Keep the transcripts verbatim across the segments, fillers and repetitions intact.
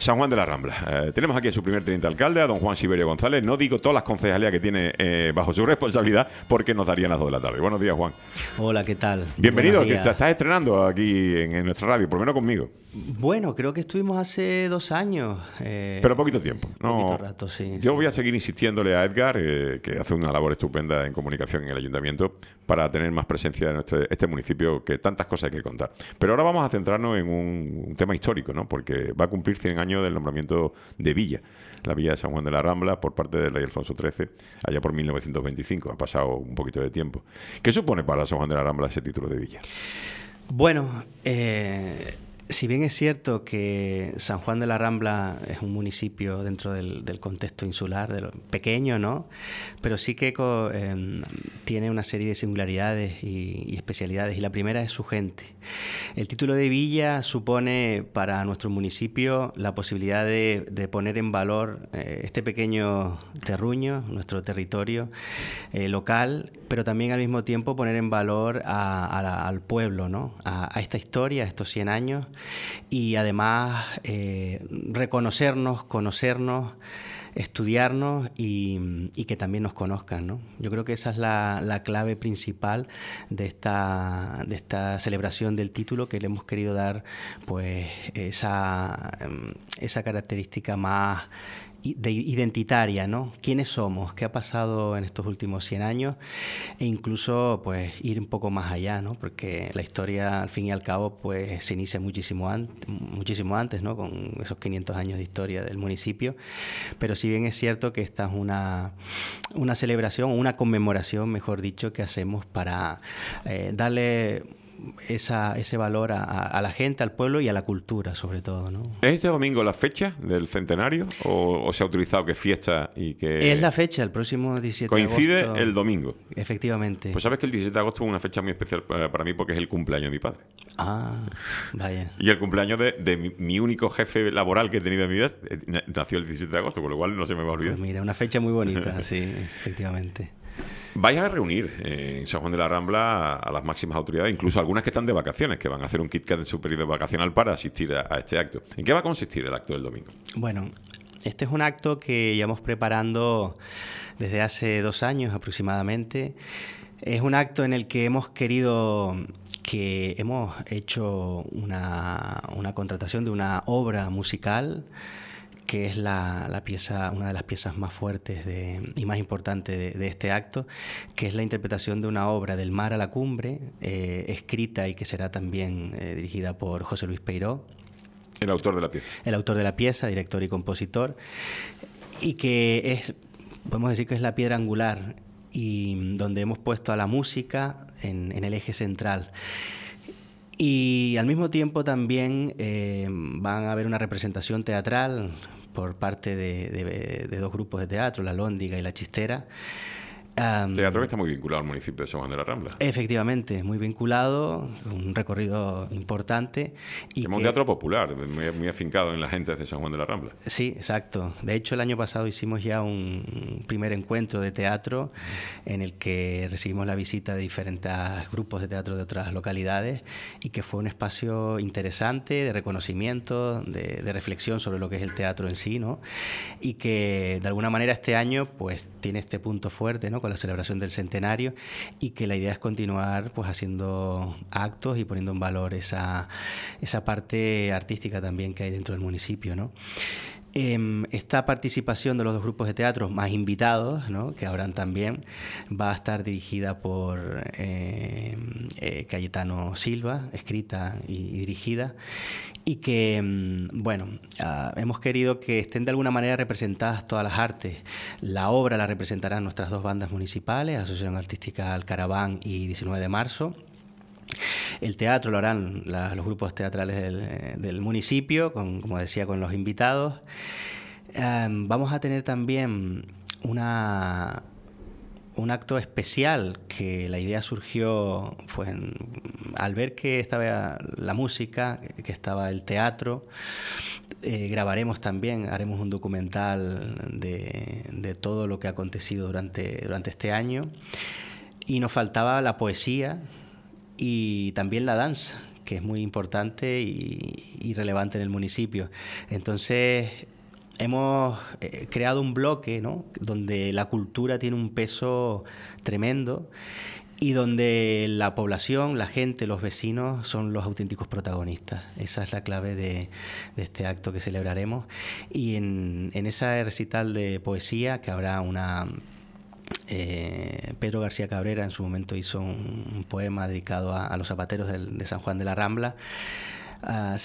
San Juan de la Rambla. Eh, tenemos aquí a su primer teniente alcalde, a don Juan Siberio González. No digo todas las concejalías que tiene eh, bajo su responsabilidad, porque nos darían las dos de la tarde. Buenos días, Juan. Hola, ¿qué tal? Bienvenido, que te estás estrenando aquí en, en nuestra radio, por lo menos conmigo. Bueno, creo que estuvimos hace dos años. Eh, Pero poquito tiempo. No, poquito rato, sí. Yo sí. voy a seguir insistiéndole a Edgar, eh, que hace una labor estupenda en comunicación en el ayuntamiento, para tener más presencia en nuestro, este municipio, que tantas cosas hay que contar. Pero ahora vamos a centrarnos en un, un tema histórico, ¿no? Porque va a cumplir cien años del nombramiento de villa, la villa de San Juan de la Rambla, por parte del rey Alfonso trece, allá por mil novecientos veinticinco. Ha pasado un poquito de tiempo. ¿Qué supone para San Juan de la Rambla ese título de villa? Bueno, eh... si bien es cierto que San Juan de la Rambla es un municipio dentro del, del contexto insular, de lo pequeño, ¿no? Pero sí que eh, tiene una serie de singularidades y, y especialidades, y la primera es su gente. El título de villa supone para nuestro municipio la posibilidad de, de poner en valor eh, este pequeño terruño, nuestro territorio eh, local, pero también al mismo tiempo poner en valor a, a la, al pueblo, ¿no? A, a esta historia, a estos cien años, y además eh, reconocernos, conocernos, estudiarnos y, y que también nos conozcan, ¿no? Yo creo que esa es la, la clave principal de esta, de esta celebración del título, que le hemos querido dar pues esa, esa característica más de identitaria, ¿no? ¿Quiénes somos? ¿Qué ha pasado en estos últimos cien años? E incluso, pues, ir un poco más allá, ¿no? Porque la historia, al fin y al cabo, pues, se inicia muchísimo, an- muchísimo antes, ¿no? Con esos quinientos años de historia del municipio. Pero si bien es cierto que esta es una, una celebración, una conmemoración, mejor dicho, que hacemos para eh, darle Esa, ese valor a, a la gente, al pueblo y a la cultura, sobre todo, ¿no? ¿Es este domingo la fecha del centenario o, o se ha utilizado que es fiesta y que... Es la fecha, el próximo diecisiete coincide de agosto. el domingo. Efectivamente. Pues sabes que el diecisiete de agosto es una fecha muy especial para, para mí, porque es el cumpleaños de mi padre. Ah, vaya. Y el cumpleaños de, de mi, mi único jefe laboral que he tenido en mi vida eh, nació el diecisiete de agosto, con lo cual no se me va a olvidar. Pues mira, una fecha muy bonita, sí, efectivamente. Vais a reunir eh, en San Juan de la Rambla a, a las máximas autoridades, incluso algunas que están de vacaciones, que van a hacer un KitKat en su periodo vacacional para asistir a, a este acto. ¿En qué va a consistir el acto del domingo? Bueno, este es un acto que llevamos preparando desde hace dos años aproximadamente. Es un acto en el que hemos querido, que hemos hecho una, una contratación de una obra musical, que es la, la pieza, una de las piezas más fuertes de, y más importantes de, de este acto, que es la interpretación de una obra, Del mar a la cumbre, eh, escrita y que será también eh, dirigida por José Luis Peiró. El autor de la pieza. El autor de la pieza, director y compositor, y que es, podemos decir que es la piedra angular, y donde hemos puesto a la música en, en el eje central. Y al mismo tiempo también eh, van a haber una representación teatral por parte de, de, de dos grupos de teatro, La Lóndiga y La Chistera. Um, Teatro que está muy vinculado al municipio de San Juan de la Rambla. Efectivamente, muy vinculado, un recorrido importante. Y es que, un teatro popular, muy, muy afincado en la gente de San Juan de la Rambla. Sí, exacto. De hecho, el año pasado hicimos ya un primer encuentro de teatro en el que recibimos la visita de diferentes grupos de teatro de otras localidades, y que fue un espacio interesante de reconocimiento, de, de reflexión sobre lo que es el teatro en sí, ¿no? Y que de alguna manera este año pues tiene este punto fuerte, ¿no?, con la celebración del centenario, y que la idea es continuar pues haciendo actos y poniendo en valor esa, esa parte artística también que hay dentro del municipio, ¿no? Eh, esta participación de los dos grupos de teatro más invitados, ¿no?, que habrán también, va a estar dirigida por eh, eh, Cayetano Silva, escrita y, y dirigida, y que, bueno, uh, hemos querido que estén de alguna manera representadas todas las artes. La obra la representarán nuestras dos bandas municipales, Asociación Artística Alcaraván y diecinueve de marzo. El teatro lo harán la, los grupos teatrales del, del municipio, con, como decía, con los invitados. Um, vamos a tener también una... un acto especial, que la idea surgió pues, en, al ver que estaba la música, que estaba el teatro. Eh, grabaremos también, haremos un documental de, de todo lo que ha acontecido durante, durante este año. Y nos faltaba la poesía y también la danza, que es muy importante y, y relevante en el municipio. Entonces, hemos eh, creado un bloque, ¿no?, donde la cultura tiene un peso tremendo y donde la población, la gente, los vecinos son los auténticos protagonistas. Esa es la clave de, de este acto que celebraremos. Y en, en esa recital de poesía, que habrá una... Eh, Pedro García Cabrera en su momento hizo un, un poema dedicado a, a los zapateros del, de San Juan de la Rambla. Uh,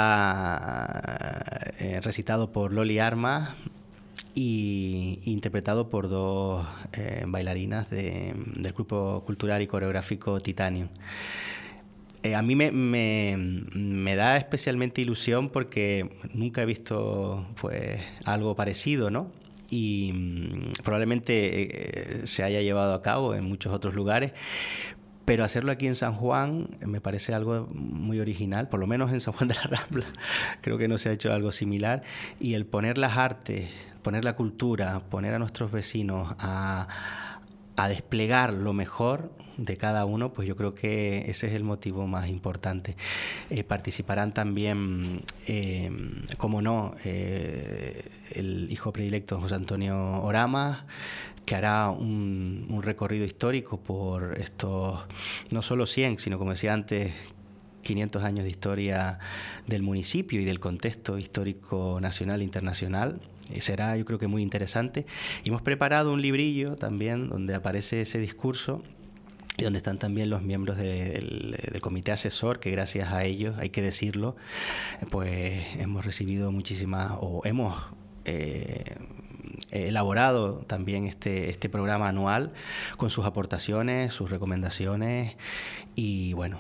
será uh, recitado por Loli Armas y interpretado por dos eh, bailarinas de, del grupo cultural y coreográfico Titanium. Eh, a mí me, me, me da especialmente ilusión porque nunca he visto pues algo parecido, ¿no? Y mmm, probablemente eh, se haya llevado a cabo en muchos otros lugares, pero hacerlo aquí en San Juan me parece algo muy original, por lo menos en San Juan de la Rambla creo que no se ha hecho algo similar, y el poner las artes, poner la cultura, poner a nuestros vecinos a, a desplegar lo mejor de cada uno, pues yo creo que ese es el motivo más importante. Eh, participarán también, eh, como no, eh, el hijo predilecto José Antonio Oramas, que hará un, un recorrido histórico por estos, no solo cien, sino como decía antes, quinientos años de historia del municipio y del contexto histórico nacional e internacional. Eh, será, yo creo que muy interesante. Y hemos preparado un librillo también donde aparece ese discurso y donde están también los miembros de, del, del comité asesor, que gracias a ellos, hay que decirlo, pues hemos recibido muchísimas, o hemos eh, elaborado también este, este programa anual con sus aportaciones, sus recomendaciones y bueno,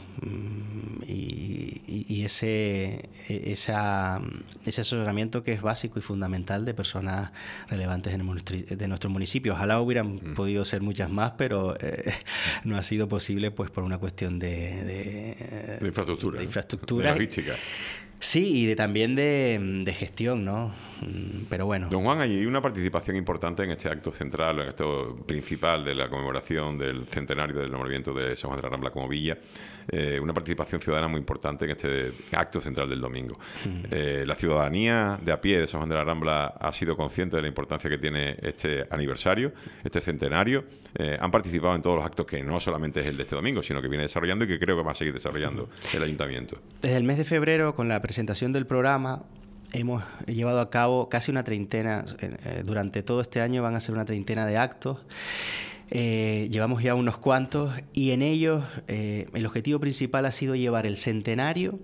y, y ese, esa, ese asesoramiento que es básico y fundamental de personas relevantes en el, de nuestro municipio. Ojalá hubieran mm. podido ser muchas más, pero eh, no ha sido posible pues por una cuestión de, de, de infraestructura, de, infraestructura. de logística. Sí, y de, también de, de gestión, ¿no? Pero bueno. Don Juan, hay una participación importante en este acto central, en este acto principal de la conmemoración del centenario del nombramiento de San Juan de la Rambla como villa. Eh, una participación ciudadana muy importante en este acto central del domingo. Mm. Eh, la ciudadanía de a pie de San Juan de la Rambla ha sido consciente de la importancia que tiene este aniversario, este centenario. Eh, han participado en todos los actos, que no solamente es el de este domingo, sino que viene desarrollando y que creo que va a seguir desarrollando mm. el ayuntamiento. Desde el mes de febrero, con la presentación del programa, hemos llevado a cabo casi una treintena, eh, durante todo este año van a ser una treintena de actos. Eh, llevamos ya unos cuantos y en ellos eh, el objetivo principal ha sido llevar el centenario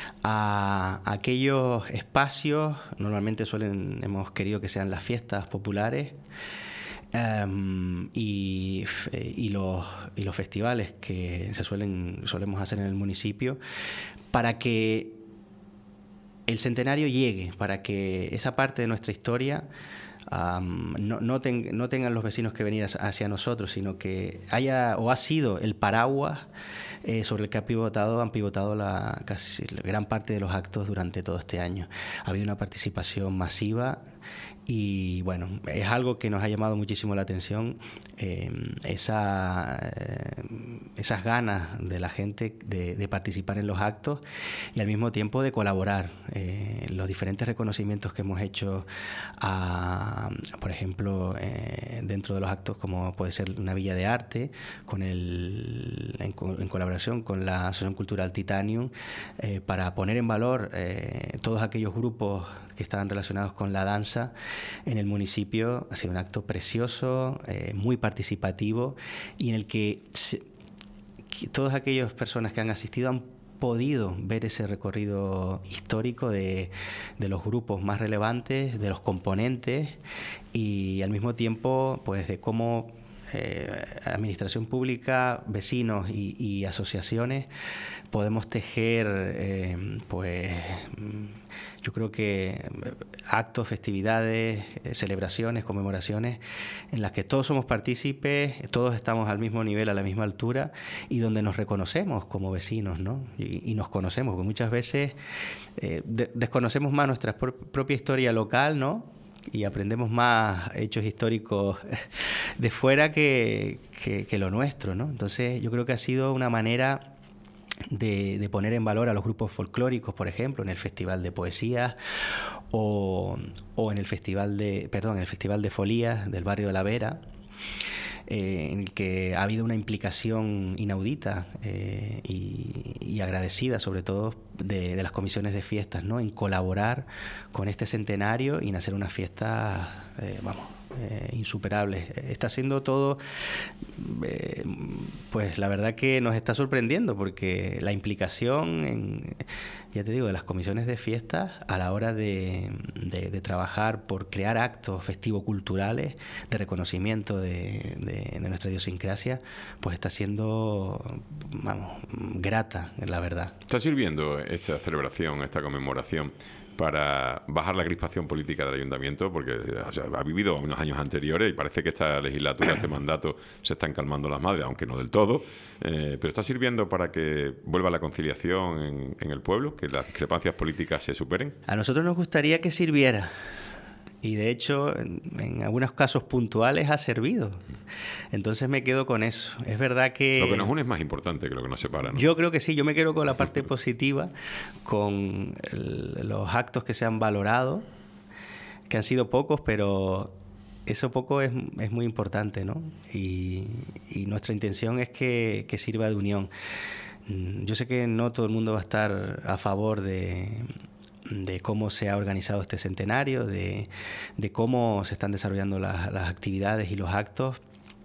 a, a aquellos espacios, normalmente suelen, hemos querido que sean las fiestas populares, Um, y, y, los, y los festivales que se suelen solemos hacer en el municipio, para que el centenario llegue, para que esa parte de nuestra historia um, no, no, ten, no tengan los vecinos que venir hacia nosotros, sino que haya o ha sido el paraguas eh, sobre el que ha pivotado, han pivotado la, casi la gran parte de los actos durante todo este año. Ha habido una participación masiva. Y bueno, es algo que nos ha llamado muchísimo la atención, eh, esa, eh, esas ganas de la gente de, de participar en los actos y al mismo tiempo de colaborar. Eh, los diferentes reconocimientos que hemos hecho, a, por ejemplo, eh, dentro de los actos, como puede ser una villa de arte, con el, en, en colaboración con la Asociación Cultural Titanium, eh, para poner en valor eh, todos aquellos grupos que estaban relacionados con la danza en el municipio. Ha sido un acto precioso, eh, muy participativo, y en el que, se, que todas aquellas personas que han asistido han podido ver ese recorrido histórico de, de los grupos más relevantes, de los componentes, y al mismo tiempo pues de cómo eh, administración pública, vecinos y, y asociaciones podemos tejer eh, pues yo creo que actos, festividades, celebraciones, conmemoraciones en las que todos somos partícipes, todos estamos al mismo nivel, a la misma altura, y donde nos reconocemos como vecinos, ¿no? Y, y nos conocemos, porque muchas veces eh, de, desconocemos más nuestra pro- propia historia local, ¿no? Y aprendemos más hechos históricos de fuera que, que, que lo nuestro, ¿no? Entonces yo creo que ha sido una manera de, de poner en valor a los grupos folclóricos, por ejemplo, en el Festival de Poesía o, o en el Festival de, perdón, en el Festival de Folías del barrio de La Vera, eh, en el que ha habido una implicación inaudita eh, y, y agradecida, sobre todo, de, de las comisiones de fiestas, ¿no?, en colaborar con este centenario y en hacer unas fiestas, eh, vamos, Eh, insuperables. Está siendo todo, eh, pues la verdad que nos está sorprendiendo, porque la implicación, en, ya te digo, de las comisiones de fiestas a la hora de, de, de trabajar por crear actos festivo-culturales de reconocimiento de, de, de nuestra idiosincrasia, pues está siendo, vamos, grata, la verdad. ¿Está sirviendo esta celebración, esta conmemoración, para bajar la crispación política del ayuntamiento? Porque, o sea, ha vivido unos años anteriores y parece que esta legislatura, este mandato, se están calmando las madres, aunque no del todo, eh, pero ¿está sirviendo para que vuelva la conciliación en, en el pueblo, que las discrepancias políticas se superen? A nosotros nos gustaría que sirviera. Y de hecho, en, en algunos casos puntuales ha servido. Entonces me quedo con eso. Es verdad que... Lo que nos une es más importante que lo que nos separa, ¿no? Yo creo que sí. Yo me quedo con la parte positiva, con el, los actos que se han valorado, que han sido pocos, pero eso poco es, es muy importante, ¿no? Y, y nuestra intención es que, que sirva de unión. Yo sé que no todo el mundo va a estar a favor de... de cómo se ha organizado este centenario, de, de cómo se están desarrollando las, las actividades y los actos,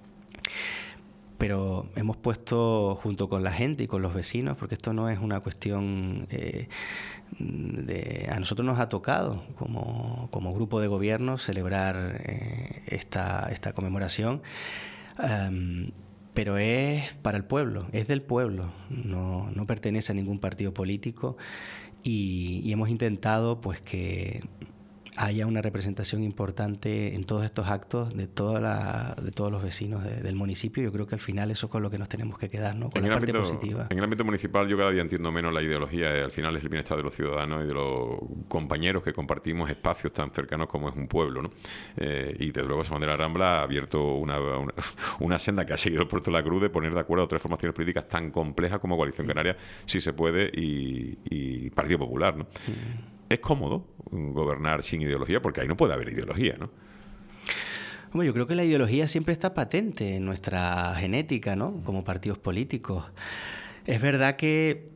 pero hemos puesto junto con la gente y con los vecinos, porque esto no es una cuestión eh, de... A nosotros nos ha tocado como, como grupo de gobierno celebrar eh, esta, esta conmemoración, um, pero es para el pueblo, es del pueblo, no, no pertenece a ningún partido político. Y, y hemos intentado, pues, que haya una representación importante en todos estos actos de toda la, de todos los vecinos de, del municipio. Yo creo que al final eso es con lo que nos tenemos que quedar, ¿no? Con en la el parte ámbito, positiva. En el ámbito municipal yo cada día entiendo menos la ideología. Eh, al final es el bienestar de los ciudadanos y de los compañeros que compartimos espacios tan cercanos como es un pueblo, ¿no? Eh, y desde luego San Juan de la Rambla ha abierto una, una, una senda que ha seguido el Puerto de la Cruz de poner de acuerdo a tres formaciones políticas tan complejas como Coalición Canaria, si se puede, y, y Partido Popular, ¿no? Mm. ¿Es cómodo gobernar sin ideología? Porque ahí no puede haber ideología, ¿no? Hombre, yo creo que la ideología siempre está patente en nuestra genética, ¿no? Como partidos políticos. Es verdad que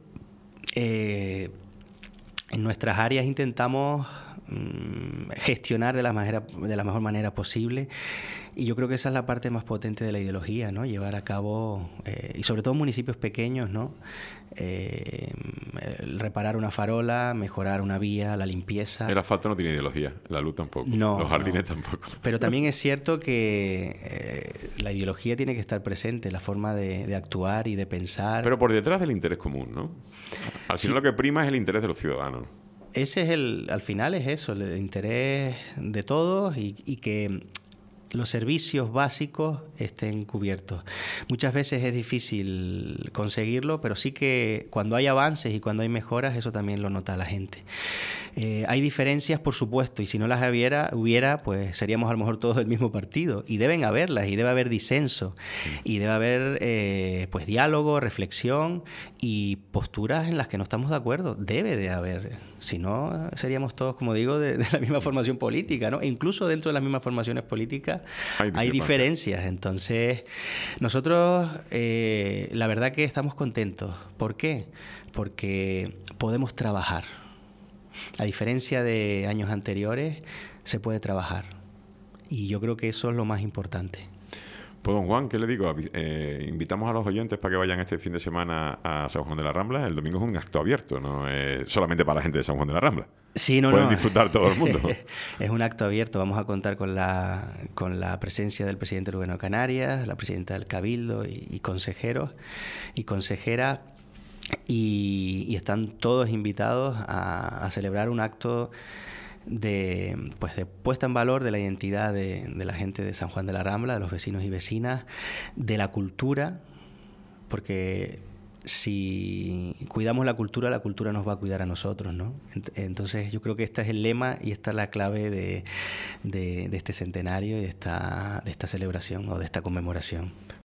eh, en nuestras áreas intentamos mmm, gestionar de la, manera, de la mejor manera posible, y yo creo que esa es la parte más potente de la ideología, ¿no? Llevar a cabo, eh, y sobre todo en municipios pequeños, ¿no? Eh, reparar una farola, mejorar una vía, la limpieza. El asfalto no tiene ideología, la luz tampoco, no, los jardines no. tampoco. Pero también es cierto que eh, la ideología tiene que estar presente, la forma de, de actuar y de pensar. Pero por detrás del interés común, ¿no? Al final sí. Lo que prima es el interés de los ciudadanos. Ese es el, al final es eso, el interés de todos, y, y que los servicios básicos estén cubiertos. Muchas veces es difícil conseguirlo, pero sí que cuando hay avances y cuando hay mejoras, eso también lo nota la gente. Eh, hay diferencias, por supuesto, y si no las hubiera, hubiera, pues seríamos a lo mejor todos del mismo partido, y deben haberlas, y debe haber disenso, y debe haber eh, pues diálogo, reflexión y posturas en las que no estamos de acuerdo. Debe de haber, si no seríamos todos, como digo, de, de la misma formación política, ¿no? E incluso dentro de las mismas formaciones políticas hay, hay diferencias. Entonces, nosotros eh, la verdad que estamos contentos. ¿Por qué? Porque podemos trabajar. A diferencia de años anteriores, se puede trabajar. Y yo creo que eso es lo más importante. Pues don Juan, ¿qué le digo? Eh, invitamos a los oyentes para que vayan este fin de semana a San Juan de la Rambla. El domingo es un acto abierto, no es solamente para la gente de San Juan de la Rambla. Sí, no, Pueden no. disfrutar todo el mundo. Es un acto abierto. Vamos a contar con la, con la presencia del presidente del Gobierno de Canarias, la presidenta del Cabildo y, y consejeros y consejeras. Y, y están todos invitados a, a celebrar un acto de, pues de puesta en valor de la identidad de, de la gente de San Juan de la Rambla, de los vecinos y vecinas, de la cultura, porque si cuidamos la cultura, la cultura nos va a cuidar a nosotros, ¿no? Entonces yo creo que este es el lema y esta es la clave de, de, de este centenario y de esta, de esta celebración o de esta conmemoración.